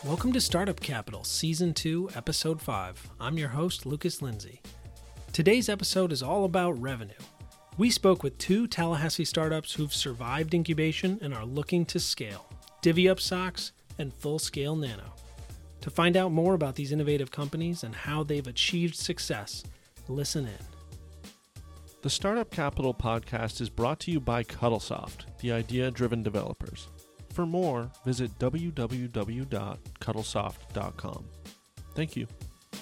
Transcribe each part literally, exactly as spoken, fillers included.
Welcome to Startup Capital, Season two, Episode five. I'm your host, Lucas Lindsay. Today's episode is all about revenue. We spoke with two Tallahassee startups who've survived incubation and are looking to scale, DivvyUp Socks and Full Scale Nano. To find out more about these innovative companies and how they've achieved success, listen in. The Startup Capital podcast is brought to you by Cuddlesoft, the idea-driven developers. For more, visit w w w dot cuddlesoft dot com. Thank you.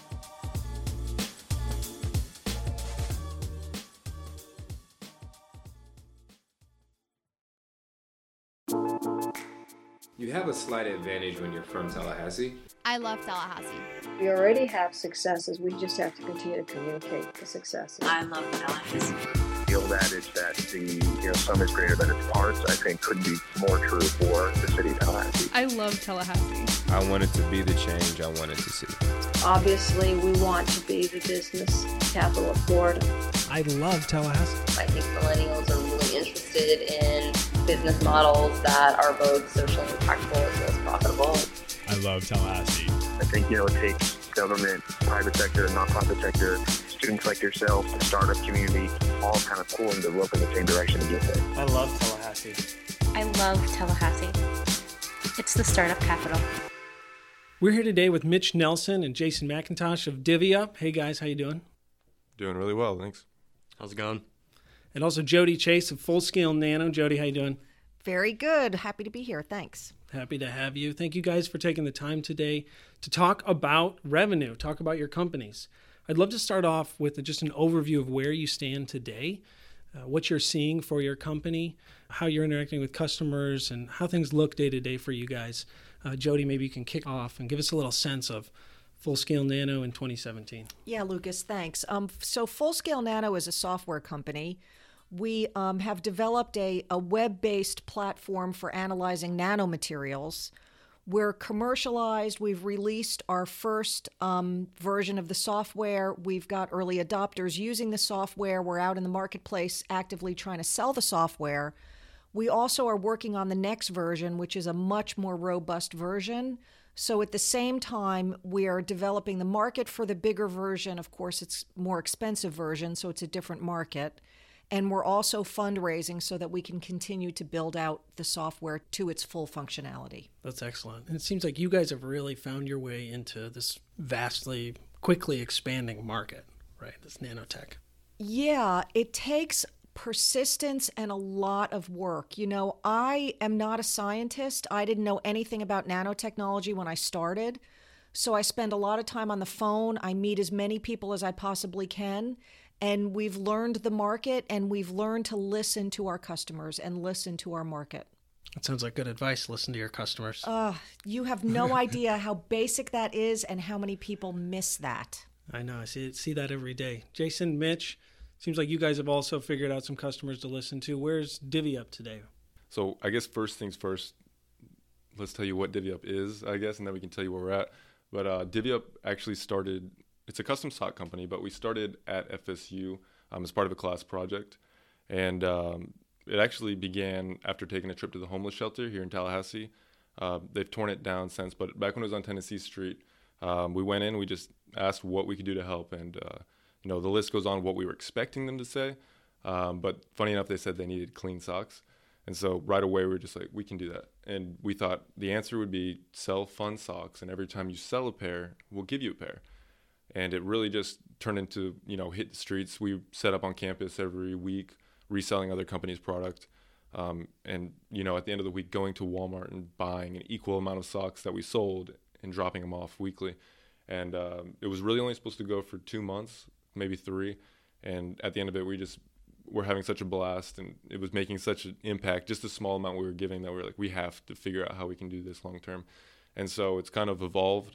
You have a slight advantage when you're from Tallahassee. I love Tallahassee. We already have successes. We just have to continue to communicate the successes. I love Tallahassee. The old adage that the you know sum is greater than its parts, I think, could be more true for the city of Tallahassee. I love Tallahassee. I wanted to be the change I wanted to see. Obviously, we want to be the business capital of Florida. I love Tallahassee. I think millennials are really interested in business models that are both socially impactful as well as profitable. I love Tallahassee. I think, you know, it takes government, private sector, nonprofit sector, students like yourself, the startup community, all kind of pulling the rope in the same direction to get there. I love Tallahassee. I love Tallahassee. It's the startup capital. We're here today with Mitch Nelson and Jason McIntosh of DivvyUp. Hey guys, how you doing? Doing really well, thanks. How's it going? And also Jody Chase of Full Scale Nano. Jody, how you doing? Very good. Happy to be here. Thanks. Happy to have you. Thank you guys for taking the time today to talk about revenue, talk about your companies. I'd love to start off with just an overview of where you stand today, uh, what you're seeing for your company, how you're interacting with customers, and how things look day to day for you guys. Uh, Jody, maybe you can kick off and give us a little sense of Full Scale Nano in twenty seventeen. Yeah, Lucas, thanks. Um, so Full Scale Nano is a software company. We um, have developed a, a web-based platform for analyzing nanomaterials. We're commercialized. We've released our first um, version of the software. We've got early adopters using the software. We're out in the marketplace actively trying to sell the software. We also are working on the next version, which is a much more robust version. So at the same time, we are developing the market for the bigger version. Of course, it's more expensive version, so it's a different market. And we're also fundraising so that we can continue to build out the software to its full functionality. That's excellent. And it seems like you guys have really found your way into this vastly, quickly expanding market, right? This nanotech. Yeah, it takes persistence and a lot of work. You know, I am not a scientist. I didn't know anything about nanotechnology when I started. So I spend a lot of time on the phone. I meet as many people as I possibly can. And we've learned the market, and we've learned to listen to our customers and listen to our market. That sounds like good advice. Listen to your customers. Uh, you have no idea how basic that is and how many people miss that. I know. I see see that every day. Jason, Mitch, seems like you guys have also figured out some customers to listen to. Where's DivvyUp today? So I guess first things first, let's tell you what DivvyUp is, I guess, and then we can tell you where we're at. But uh, DivvyUp actually started... It's a custom sock company, but we started at F S U um, as part of a class project. And um, it actually began after taking a trip to the homeless shelter here in Tallahassee. Uh, they've torn it down since, but back when it was on Tennessee Street, um, we went in, we just asked what we could do to help. And, uh, you know, the list goes on what we were expecting them to say. Um, but funny enough, they said they needed clean socks. And so right away, we were just like, we can do that. And we thought the answer would be sell fun socks. And every time you sell a pair, we'll give you a pair. And it really just turned into, you know, hit the streets. We set up on campus every week, reselling other companies' product. Um, and, you know, at the end of the week, going to Walmart and buying an equal amount of socks that we sold and dropping them off weekly. And um, it was really only supposed to go for two months, maybe three. And at the end of it, we just were having such a blast, and it was making such an impact, just a small amount we were giving, that we were like, we have to figure out how we can do this long term. And so it's kind of evolved.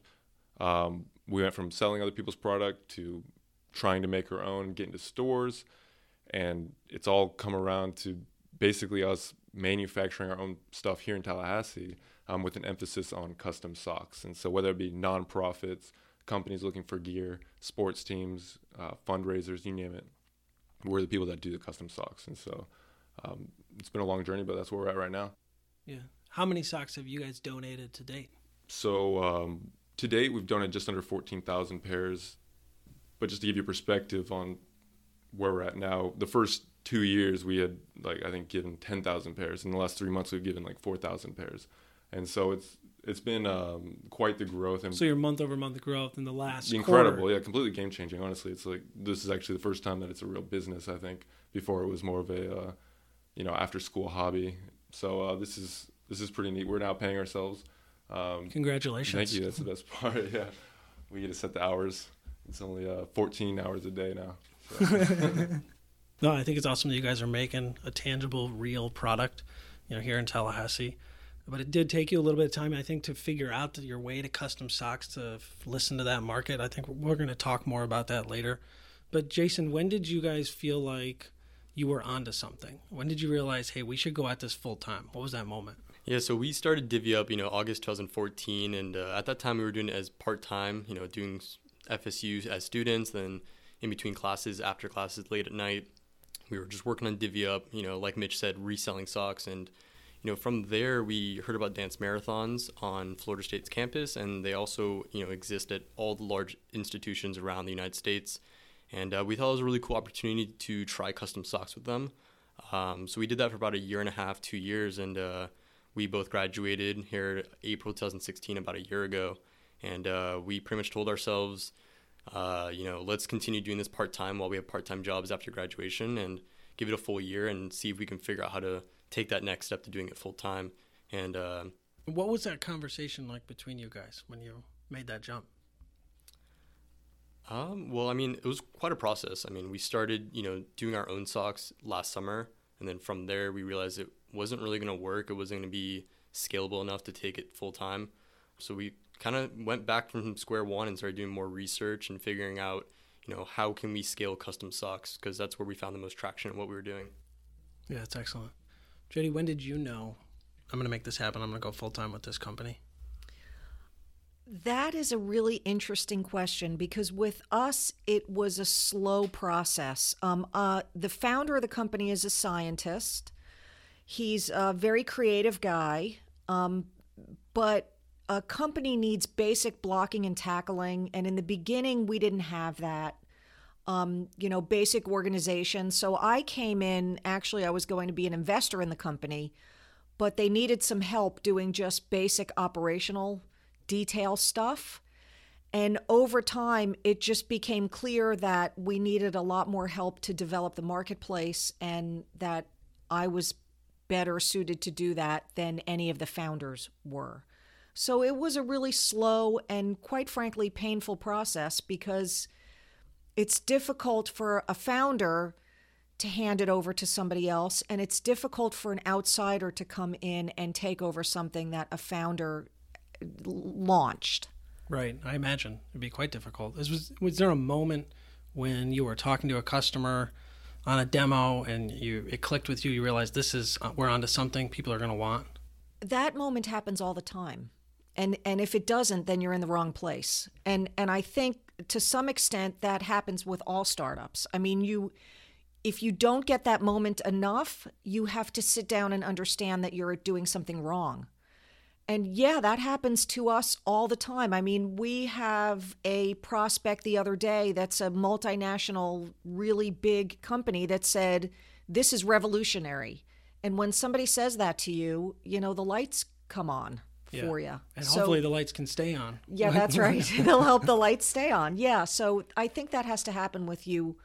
Um, we went from selling other people's product to trying to make our own, get into stores, and it's all come around to basically us manufacturing our own stuff here in Tallahassee um, with an emphasis on custom socks. And so whether it be nonprofits, companies looking for gear, sports teams, uh, fundraisers, you name it, we're the people that do the custom socks. And so um, it's been a long journey, but that's where we're at right now. Yeah. How many socks have you guys donated to date? so um, to date, we've done it just under fourteen thousand pairs. But just to give you perspective on where we're at now, the first two years we had, like, I think given ten thousand pairs. In the last three months, we've given like four thousand pairs. And so it's it's been um, quite the growth. And so your month-over-month growth in the last incredible, quarter. Yeah, completely game-changing, honestly. It's like, this is actually the first time that it's a real business, I think. Before it was more of a, uh, you know, after-school hobby. So uh, this is this is pretty neat. We're now paying ourselves. Um, Congratulations. Thank you. That's the best part, yeah. We get to set the hours. It's only uh, fourteen hours a day now. So. No, I think it's awesome that you guys are making a tangible, real product, you know, here in Tallahassee. But it did take you a little bit of time, I think, to figure out your way to custom socks, to f- listen to that market. I think we're going to talk more about that later. But Jason, when did you guys feel like you were onto something? When did you realize, hey, we should go at this full time? What was that moment? Yeah, so we started Divvy Up, you know, August twenty fourteen, and uh, at that time we were doing it as part-time, you know, doing F S U as students, then in between classes, after classes, late at night. We were just working on Divvy Up, you know, like Mitch said, reselling socks. And, you know, from there, we heard about dance marathons on Florida State's campus, and they also, you know, exist at all the large institutions around the United States. And uh, we thought it was a really cool opportunity to try custom socks with them. Um, so we did that for about a year and a half, two years, and uh, we both graduated here April twenty sixteen, about a year ago. And uh, we pretty much told ourselves, Uh, you know, let's continue doing this part-time while we have part-time jobs after graduation, and give it a full year and see if we can figure out how to take that next step to doing it full-time. And uh, what was that conversation like between you guys when you made that jump? Um, well, I mean, it was quite a process. I mean, we started, you know, doing our own socks last summer, and then from there we realized it wasn't really going to work. It wasn't going to be scalable enough to take it full-time. So we kind of went back from square one and started doing more research and figuring out, you know, how can we scale custom socks, because that's where we found the most traction in what we were doing. Yeah, that's excellent. J D, when did you know, I'm going to make this happen, I'm going to go full-time with this company? That is a really interesting question, because with us, it was a slow process. Um, uh, the founder of the company is a scientist. He's a very creative guy, um, but a company needs basic blocking and tackling, and in the beginning, we didn't have that, um, you know, basic organization. So I came in, actually, I was going to be an investor in the company, but they needed some help doing just basic operational detail stuff. And over time, it just became clear that we needed a lot more help to develop the marketplace, and that I was better suited to do that than any of the founders were. So it was a really slow and, quite frankly, painful process, because it's difficult for a founder to hand it over to somebody else, and it's difficult for an outsider to come in and take over something that a founder launched. Right, I imagine it'd be quite difficult. Was, was there a moment when you were talking to a customer on a demo and you it clicked with you, you realized this is, we're onto something people are going to want? That moment happens all the time. And and if it doesn't, then you're in the wrong place. And and I think to some extent that happens with all startups. I mean, you if you don't get that moment enough, you have to sit down and understand that you're doing something wrong. And yeah, that happens to us all the time. I mean, we have a prospect the other day that's a multinational, really big company that said, this is revolutionary. And when somebody says that to you, you know, the lights come on. Yeah. For you. And so, hopefully the lights can stay on. Yeah, that's right. They'll help the lights stay on. Yeah, so I think that has to happen with you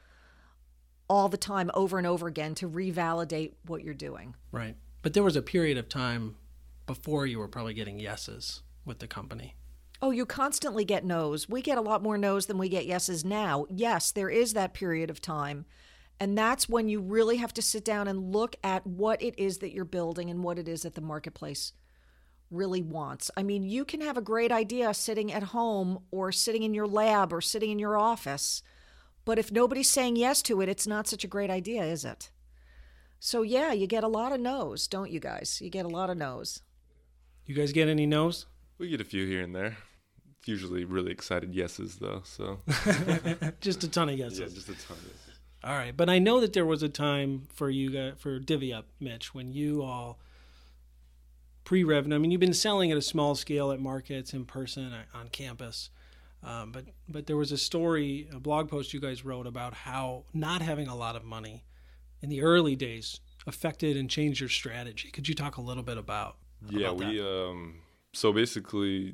all the time, over and over again, to revalidate what you're doing. Right. But there was a period of time before you were probably getting yeses with the company. Oh, you constantly get no's. We get a lot more no's than we get yeses now. Yes, there is that period of time. And that's when you really have to sit down and look at what it is that you're building and what it is that the marketplace really wants. I mean, you can have a great idea sitting at home or sitting in your lab or sitting in your office, but if nobody's saying yes to it, it's not such a great idea, is it? So yeah, you get a lot of no's, don't you guys? You get a lot of no's. You guys get any no's? We get a few here and there. It's usually really excited yeses, though. So just a ton of yeses. Yeah, just a ton of yeses. All right, but I know that there was a time for you guys, for Divvy Up, Mitch, when you all pre-revenue. I mean, you've been selling at a small scale at markets, in person, on campus. Um, but but there was a story, a blog post you guys wrote about how not having a lot of money in the early days affected and changed your strategy. Could you talk a little bit about, yeah, about we that? um, so basically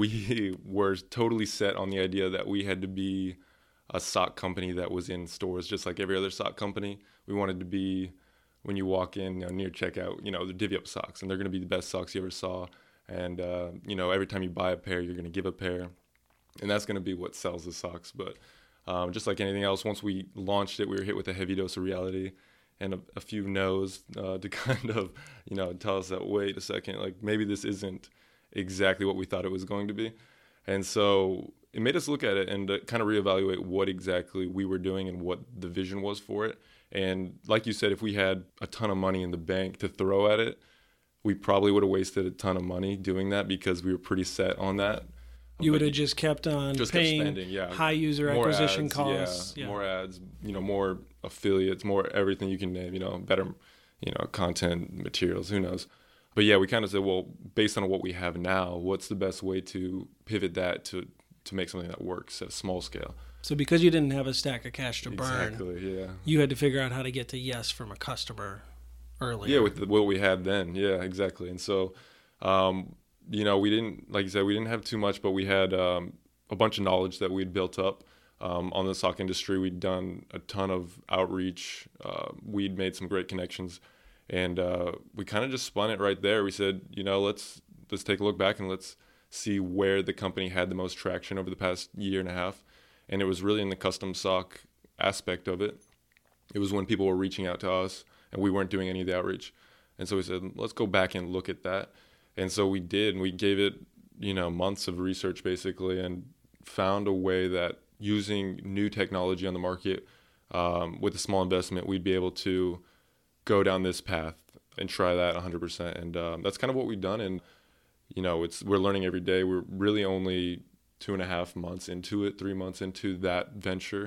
we were totally set on the idea that we had to be a sock company that was in stores just like every other sock company. We wanted to be, when you walk in, you know, near checkout, you know, the Divvy Up socks, and they're going to be the best socks you ever saw. And, uh, you know, every time you buy a pair, you're going to give a pair. And that's going to be what sells the socks. But um, just like anything else, once we launched it, we were hit with a heavy dose of reality and a, a few no's uh, to kind of, you know, tell us that, wait a second, like maybe this isn't exactly what we thought it was going to be. And so it made us look at it and uh, kind of reevaluate what exactly we were doing and what the vision was for it. And like you said, if we had a ton of money in the bank to throw at it, we probably would have wasted a ton of money doing that because we were pretty set on that. You would have just kept on just paying kept spending, yeah. high user more acquisition ads, costs. Yeah, Yeah. more ads, you know, more affiliates, more everything you can name, you know, better, you know, content, materials, who knows. But yeah, we kind of said, well, based on what we have now, what's the best way to pivot that to, to make something that works at a small scale? So because you didn't have a stack of cash to burn, exactly, yeah. you had to figure out how to get to yes from a customer earlier. Yeah, with the, what we had then. Yeah, exactly. And so, um, you know, we didn't, like you said, we didn't have too much, but we had um, a bunch of knowledge that we'd built up um, on the sock industry. We'd done a ton of outreach. Uh, we'd made some great connections. And uh, we kind of just spun it right there. We said, you know, let's let's take a look back and let's see where the company had the most traction over the past year and a half. And it was really in the custom sock aspect of it. It was when people were reaching out to us and we weren't doing any of the outreach. And so we said, let's go back and look at that. And so we did, and we gave it, you know, months of research basically, and found a way that using new technology on the market um, with a small investment, we'd be able to go down this path and try that one hundred percent. And um, that's kind of what we've done. And, you know, it's we're learning every day. We're really only two and a half months into it, three months into that venture.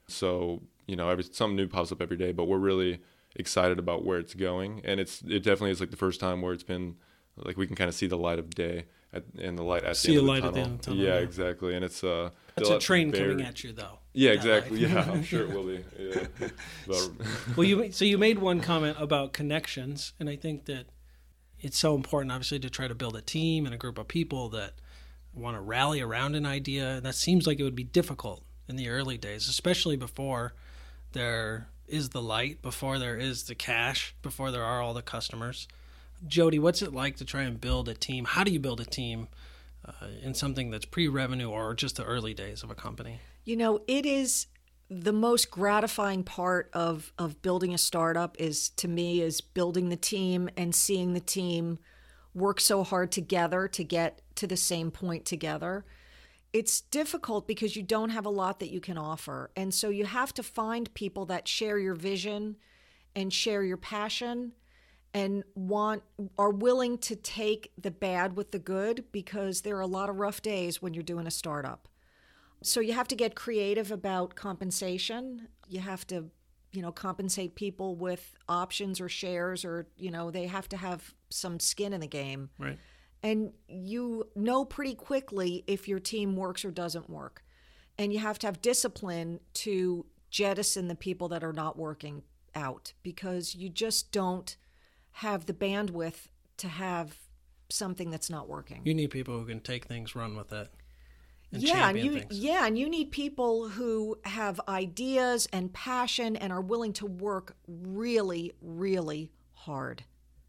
So, you know, every, something new pops up every day, but we're really excited about where it's going. And it's it definitely is like the first time where it's been, like we can kind of see the light of day at, and the light at see the end the light of the at the tunnel. end of the tunnel. Yeah, yeah. exactly. And it's uh, That's a train very, coming at you, though. Yeah, exactly. Light. Yeah, I'm sure it will be. Yeah. But, well, you so you made one comment about connections, and I think that it's so important, obviously, to try to build a team and a group of people that want to rally around an idea. And that seems like it would be difficult in the early days, especially before there is the light, before there is the cash, before there are all the customers. Jody, what's it like to try and build a team? How do you build a team uh, in something that's pre-revenue or just the early days of a company? You know, it is the most gratifying part of, of building a startup is, to me, is building the team and seeing the team work so hard together to get to the same point together. It's difficult because you don't have a lot that you can offer. And so you have to find people that share your vision and share your passion and want are willing to take the bad with the good, because there are a lot of rough days when you're doing a startup. So you have to get creative about compensation. You have to, you know, compensate people with options or shares, or, you know, they have to have some skin in the game. Right. And you know pretty quickly if your team works or doesn't work. And you have to have discipline to jettison the people that are not working out, because you just don't have the bandwidth to have something that's not working. You need people who can take things, run with it, and yeah, and champion you, things. yeah, and you need people who have ideas and passion and are willing to work really, really hard.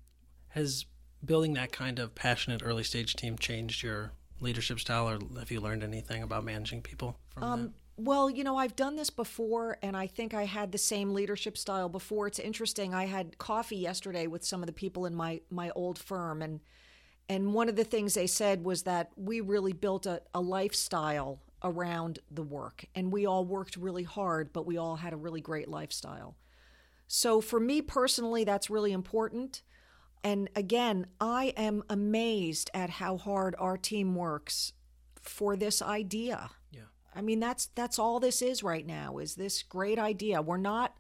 Has building that kind of passionate early stage team changed your leadership style, or have you learned anything about managing people from Um, that? well, you know, I've done this before, and I think I had the same leadership style before. It's interesting. I had coffee yesterday with some of the people in my, my old firm, and and one of the things they said was that we really built a, a lifestyle around the work, and we all worked really hard, but we all had a really great lifestyle. So for me personally, that's really important. And again, I am amazed at how hard our team works for this idea. Yeah. I mean, that's that's all this is right now, is this great idea. We're not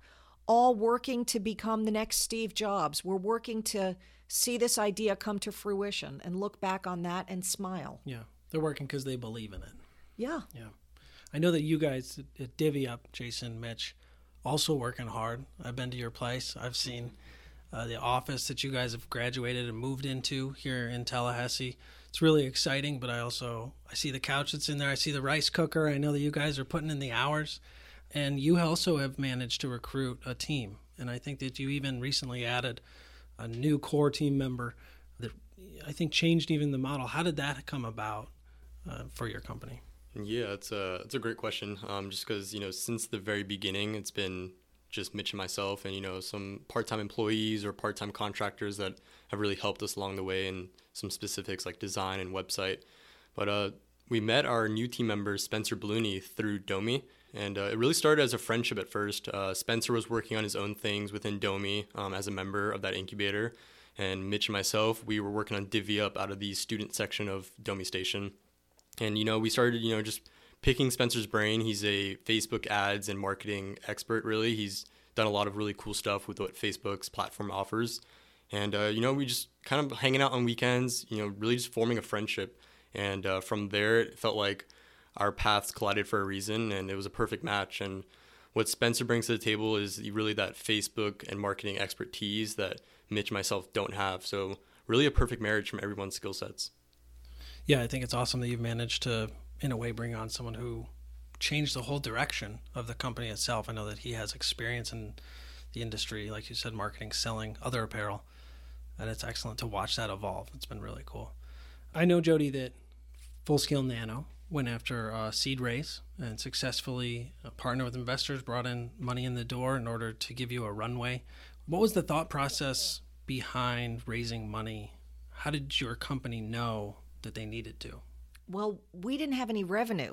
all working to become the next Steve Jobs. We're working to see this idea come to fruition and look back on that and smile. Yeah, they're working because they believe in it. Yeah. Yeah. I know that you guys at, at Divvy Up, Jason, Mitch, also working hard. I've been to your place. I've seen uh, the office that you guys have graduated and moved into here in Tallahassee. It's really exciting, but I also, I see the couch that's in there. I see the rice cooker. I know that you guys are putting in the hours. And you also have managed to recruit a team. And I think that you even recently added a new core team member that I think changed even the model. How did that come about uh, for your company? Yeah, it's a it's a great question. Um, just because you know since the very beginning, it's been just Mitch and myself, and you know some part-time employees or part-time contractors that have really helped us along the way, and some specifics like design and website. But uh, we met our new team member Spencer Ballooney through Domi. And uh, it really started as a friendship at first. Uh, Spencer was working on his own things within Domi um, as a member of that incubator. And Mitch and myself, we were working on Divvy Up out of the student section of Domi Station. And, you know, we started, you know, just picking Spencer's brain. He's a Facebook ads and marketing expert, really. He's done a lot of really cool stuff with what Facebook's platform offers. And, uh, you know, we just kind of hanging out on weekends, you know, really just forming a friendship. And uh, from there, it felt like our paths collided for a reason, and it was a perfect match. And what Spencer brings to the table is really that Facebook and marketing expertise that Mitch and myself don't have. So really a perfect marriage from everyone's skill sets. Yeah, I think it's awesome that you've managed to, in a way, bring on someone who changed the whole direction of the company itself. I know that he has experience in the industry, like you said, marketing, selling, other apparel, and it's excellent to watch that evolve. It's been really cool. I know, Jody, that Full Scale Nano went after a seed raise and successfully partnered with investors, brought in money in the door in order to give you a runway. What was the thought process behind raising money? How did your company know that they needed to? Well, we didn't have any revenue.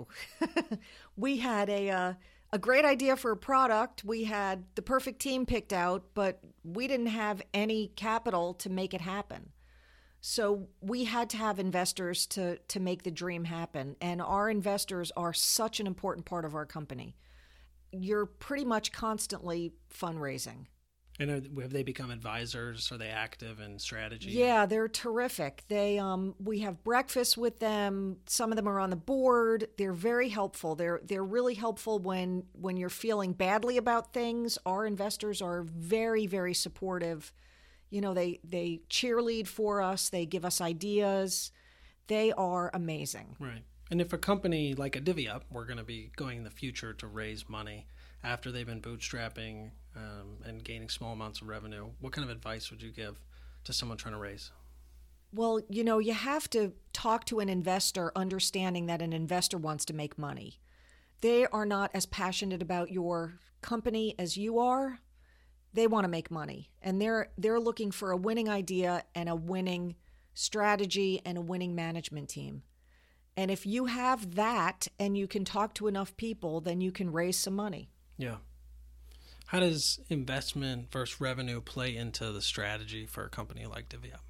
We had a uh, a great idea for a product. We had the perfect team picked out, but we didn't have any capital to make it happen. So we had to have investors to, to make the dream happen. And our investors are such an important part of our company. You're pretty much constantly fundraising. And are, have they become advisors? Are they active in strategy? Yeah, they're terrific. They um, we have breakfast with them. Some of them are on the board. They're very helpful. They're they're really helpful when when you're feeling badly about things. Our investors are very, very supportive. You know, they, they cheerlead for us. They give us ideas. They are amazing. Right. And if a company like a Divvy Up, we're going to be going in the future to raise money after they've been bootstrapping um, and gaining small amounts of revenue, what kind of advice would you give to someone trying to raise? Well, you know, you have to talk to an investor understanding that an investor wants to make money. They are not as passionate about your company as you are. They want to make money, and they're they're looking for a winning idea and a winning strategy and a winning management team. And if you have that and you can talk to enough people, then you can raise some money. Yeah. How does investment versus revenue play into the strategy for a company like Divvy Up?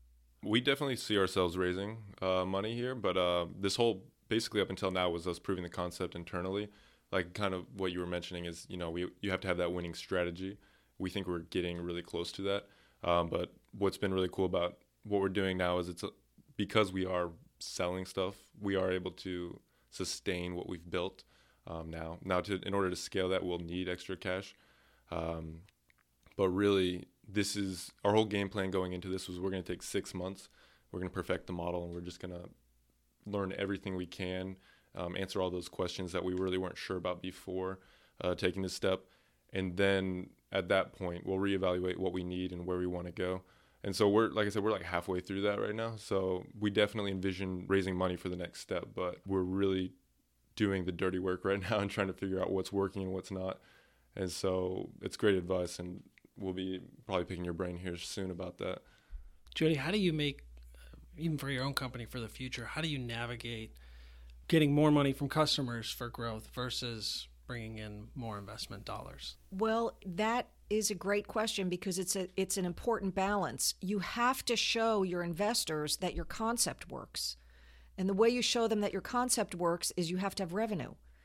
We definitely see ourselves raising uh, money here, but uh, this whole, basically up until now, was us proving the concept internally. Like kind of what you were mentioning is, you know, we you have to have that winning strategy. We think we're getting really close to that. Um, but what's been really cool about what we're doing now is it's a, because we are selling stuff, we are able to sustain what we've built um, now. Now, to in order to scale that, we'll need extra cash. Um, but really, this is our whole game plan going into this was we're going to take six months. We're going to perfect the model, and we're just going to learn everything we can, um, answer all those questions that we really weren't sure about before uh, taking this step. And then at that point, we'll reevaluate what we need and where we want to go. And so we're, like I said, we're like halfway through that right now. So we definitely envision raising money for the next step, but we're really doing the dirty work right now and trying to figure out what's working and what's not. And so it's great advice, and we'll be probably picking your brain here soon about that. Jody, how do you make, even for your own company for the future, how do you navigate getting more money from customers for growth versus bringing in more investment dollars? Well, that is a great question because it's a it's an important balance. You have to show your investors that your concept works. And the way you show them that your concept works is you have to have revenue.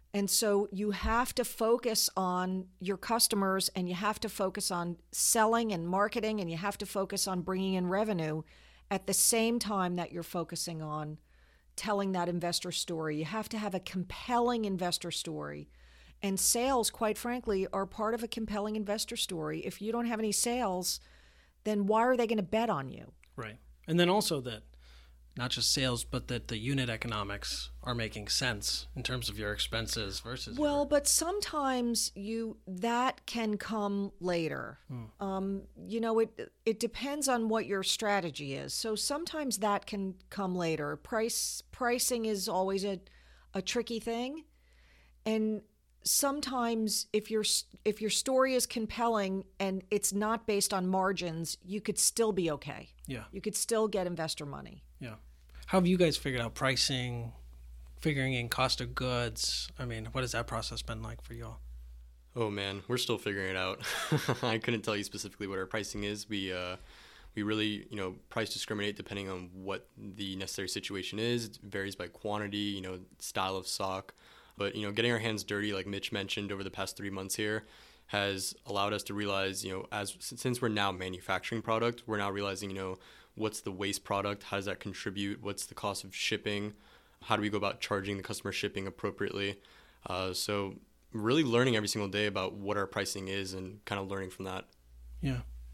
And so you have to focus on your customers, and you have to focus on selling and marketing, and you have to focus on bringing in revenue at the same time that you're focusing on telling that investor story. You have to have a compelling investor story. And sales, quite frankly, are part of a compelling investor story. If you don't have any sales, then why are they going to bet on you? Right. And then also that not just sales, but that the unit economics are making sense in terms of your expenses versus well, your... but sometimes you that can come later. Hmm. Um, you know, it it depends on what your strategy is. So sometimes that can come later. Price pricing is always a a tricky thing, and sometimes if your if your story is compelling and it's not based on margins, you could still be okay. Yeah. You could still get investor money. Yeah. How have you guys figured out pricing, figuring in cost of goods? I mean, what has that process been like for y'all? Oh man, we're still figuring it out. I couldn't tell you specifically what our pricing is. We uh, we really, you know, price discriminate depending on what the necessary situation is. It varies by quantity, you know, style of sock. But, you know, getting our hands dirty, like Mitch mentioned over the past three months here, has allowed us to realize, you know, as since we're now manufacturing product, we're now realizing, you know, what's the waste product? How does that contribute? What's the cost of shipping? How do we go about charging the customer shipping appropriately? Uh, so really learning every single day about what our pricing is and kind of learning from that. Yeah.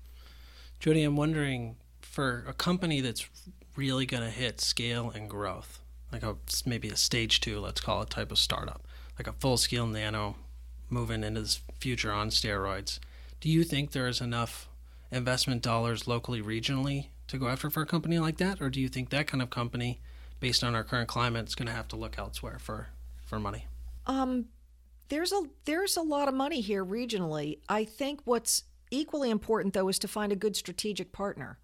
Jody, I'm wondering, for a company that's really going to hit scale and growth, like a maybe a stage two, let's call it, type of startup, like a full-scale nano moving into this future on steroids, do you think there is enough investment dollars locally, regionally to go after for a company like that? Or do you think that kind of company, based on our current climate, is going to have to look elsewhere for, for money? Um, there's a there's a lot of money here regionally. I think what's equally important, though, is to find a good strategic partner.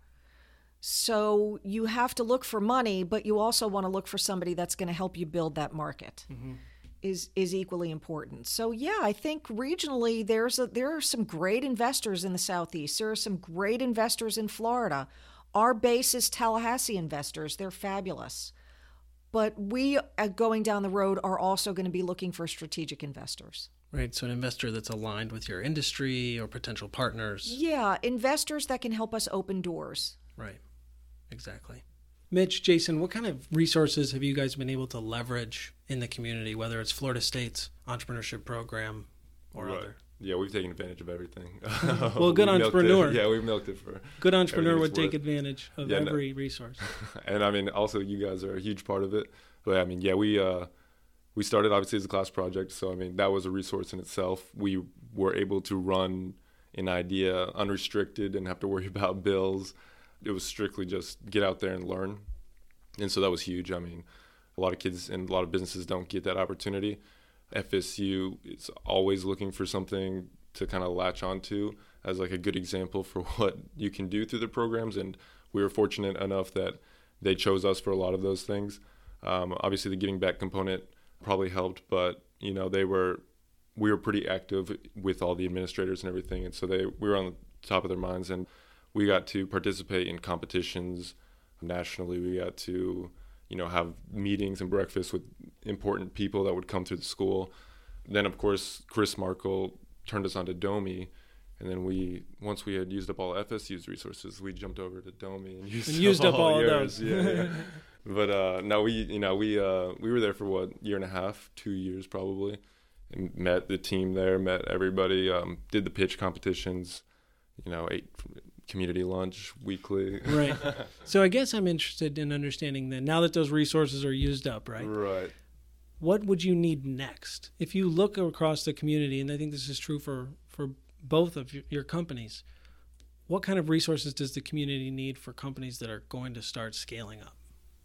So you have to look for money, but you also want to look for somebody that's going to help you build that market. Mm-hmm. is is equally important. So yeah, I think regionally there's a, there are some great investors in the Southeast. There are some great investors in Florida. Our base is Tallahassee investors. They're fabulous. But we, uh, going down the road, are also going to be looking for strategic investors. Right, so an investor that's aligned with your industry or potential partners. Yeah, investors that can help us open doors. Right, exactly. Mitch, Jason, what kind of resources have you guys been able to leverage in the community, whether it's Florida State's entrepreneurship program or right. other? Yeah, we've taken advantage of everything. Well, a good entrepreneur. It, yeah, we've milked it for good entrepreneur would take worth. advantage of yeah, every no. resource. And I mean, also you guys are a huge part of it. But I mean, yeah, we uh, we started obviously as a class project, so I mean that was a resource in itself. We were able to run an idea unrestricted and have to worry about bills. It was strictly just get out there and learn. And so that was huge. I mean, a lot of kids and a lot of businesses don't get that opportunity. F S U is always looking for something to kind of latch onto as like a good example for what you can do through the programs. And we were fortunate enough that they chose us for a lot of those things. Um, obviously, the giving back component probably helped, but you know, they were we were pretty active with all the administrators and everything, and so they we were on the top of their minds, and we got to participate in competitions nationally. We got to, you know, have meetings and breakfasts with important people that would come through the school. Then, of course, Chris Markle turned us on to Domi, and then we, once we had used up all F S U's resources, we jumped over to Domi and used, and used up, up all, all of yours. those. Yeah, yeah. But uh, no, we, you know, we uh, we were there for what, year and a half, two years probably, and met the team there, met everybody, um, did the pitch competitions, you know, ate community lunch weekly. Right. So I guess I'm interested in understanding then, now that those resources are used up, right? Right. What would you need next? If you look across the community, and I think this is true for, for both of your companies, what kind of resources does the community need for companies that are going to start scaling up?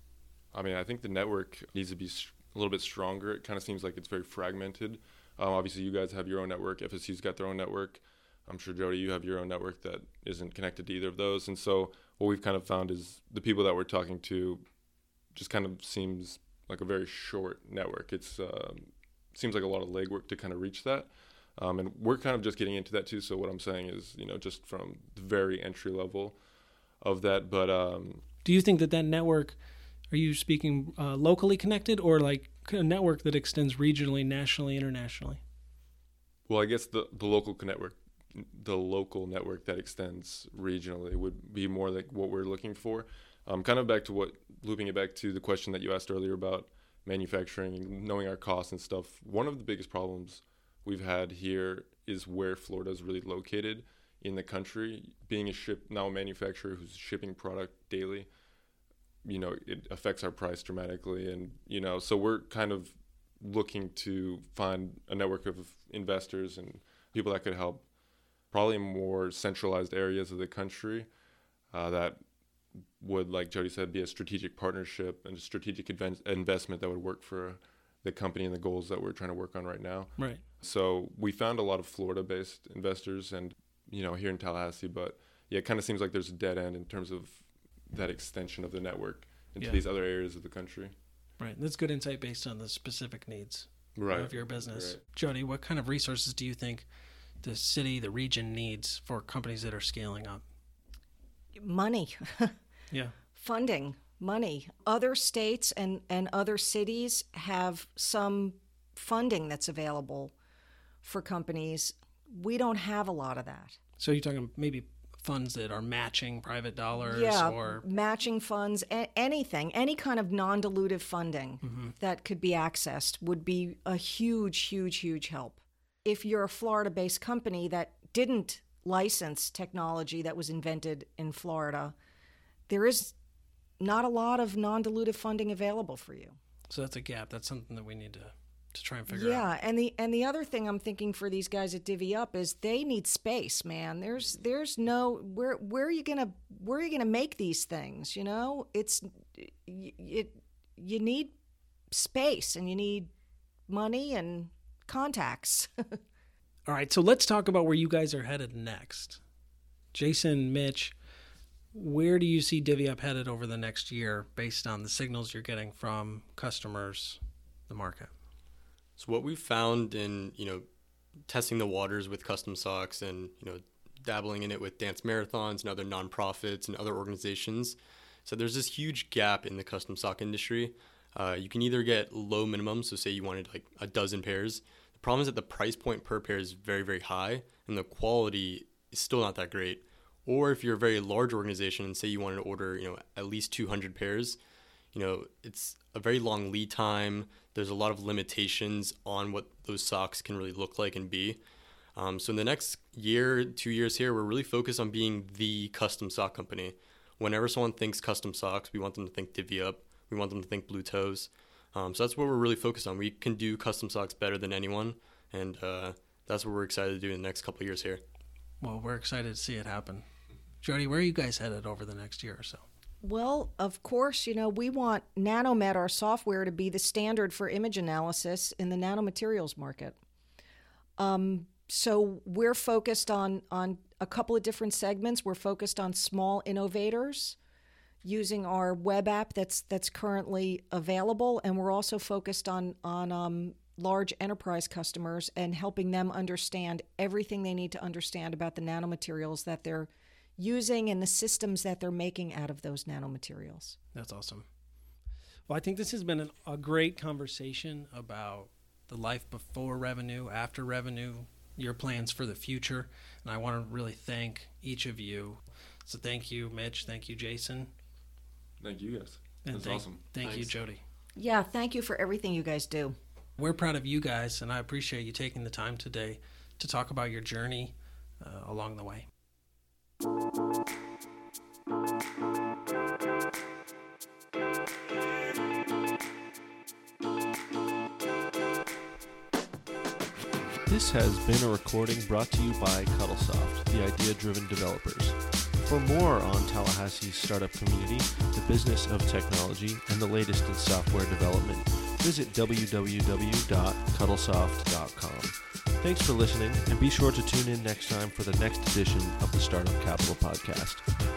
I mean, I think the network needs to be a little bit stronger. It kind of seems like it's very fragmented. Um, obviously, you guys have your own network. F S U's got their own network. I'm sure, Jody, you have your own network that isn't connected to either of those. And so what we've kind of found is the people that we're talking to just kind of seems like a very short network. It's uh, seems like a lot of legwork to kind of reach that. Um, and we're kind of just getting into that too. So what I'm saying is, you know, just from the very entry level of that. But um, do you think that that network, are you speaking uh, locally connected or like a network that extends regionally, nationally, internationally? Well, I guess the, the local network, the local network that extends regionally would be more like what we're looking for. Um, kind of back to what, looping it back to the question that you asked earlier about manufacturing and knowing our costs and stuff. One of the biggest problems we've had here is where Florida is really located in the country. Being a ship now a manufacturer who's shipping product daily, you know, it affects our price dramatically. And, you know, so we're kind of looking to find a network of investors and people that could help probably in more centralized areas of the country uh, that would, like Jody said, be a strategic partnership and a strategic adv- investment that would work for the company and the goals that we're trying to work on right now. Right. So we found a lot of Florida-based investors and, you know, here in Tallahassee, but yeah, it kind of seems like there's a dead end in terms of that extension of the network into Yeah. these other areas of the country. Right. That's good insight based on the specific needs Right. of your business. Right. Jody, what kind of resources do you think the city, the region needs for companies that are scaling up? Money. Yeah. Funding, money. Other states and, and other cities have some funding that's available for companies. We don't have a lot of that. So you're talking maybe funds that are matching private dollars Yeah, or matching funds, a- anything, any kind of non-dilutive funding Mhm. that could be accessed would be a huge, huge, huge help. If you're a Florida-based company that didn't license technology that was invented in Florida, there is not a lot of non-dilutive funding available for you. so that's a gap. That's something that we need to, to try and figure Yeah, out. and the and the other thing I'm thinking for these guys at Divvy Up is they need space, man. There's there's no where where are you gonna where are you gonna make these things? You know, it's it you need space and you need money and contacts. All right, so let's talk about where you guys are headed next. Jason, Mitch, where do you see Divvy Up headed over the next year based on the signals you're getting from customers, the market? So what we've found in, you know, testing the waters with Custom Socks and, you know, dabbling in it with dance marathons and other nonprofits and other organizations. So there's this huge gap in the custom sock industry. Uh, you can either get low minimums, so say you wanted like a dozen pairs. The problem is that the price point per pair is very, very high and the quality is still not that great. Or if you're a very large organization and say you wanted to order, you know, at least two hundred pairs, you know, it's a very long lead time. There's a lot of limitations on what those socks can really look like and be. Um, so in the next year, two years here, we're really focused on being the custom sock company. Whenever someone thinks custom socks, we want them to think Divvy Up. We want them to think Blue Toes. Um, so that's what we're really focused on. We can do custom socks better than anyone, and uh, that's what we're excited to do in the next couple of years here. Well, we're excited to see it happen. Jody, where are you guys headed over the next year or so? Well, of course, you know, we want Nanomet, our software, to be the standard for image analysis in the nanomaterials market. Um, so we're focused on, on a couple of different segments. We're focused on small innovators using our web app that's that's currently available, and we're also focused on, on um, large enterprise customers and helping them understand everything they need to understand about the nanomaterials that they're using and the systems that they're making out of those nanomaterials. That's awesome. Well, I think this has been an, a great conversation about the life before revenue, after revenue, your plans for the future. And I want to really thank each of you. So thank you, Mitch. Thank you, Jason. Thank you guys. And That's thank, awesome. Thank Thanks. you, Jody. Yeah, thank you for everything you guys do. We're proud of you guys, and I appreciate you taking the time today to talk about your journey uh, along the way. This has been a recording brought to you by Cuddlesoft, the idea-driven developers. For more on Tallahassee's startup community, the business of technology, and the latest in software development, visit w w w dot cuddlesoft dot com. Thanks for listening, and be sure to tune in next time for the next edition of the Startup Capital Podcast.